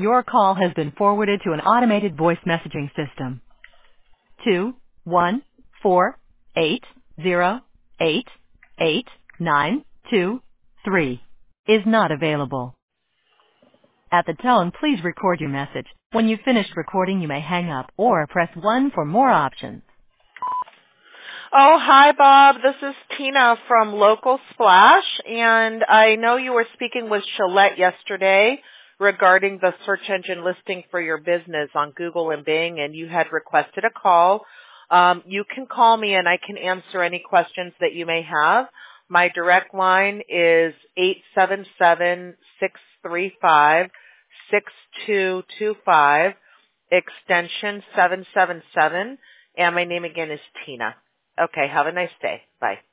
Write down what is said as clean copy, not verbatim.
Your call has been forwarded to an automated voice messaging system. 21480888923 is not available. At the tone, please record your message. When you've finished recording, you may hang up or press 1 for more options. Oh, hi, Bob. This is Tina from Local Splash, and I know you were speaking with Shalette yesterday regarding the search engine listing for your business on Google and Bing, and you had requested a call. You can call me, and I can answer any questions that you may have. My direct line is 877-635-6225, extension 777, and my name again is Tina. Okay, have a nice day. Bye.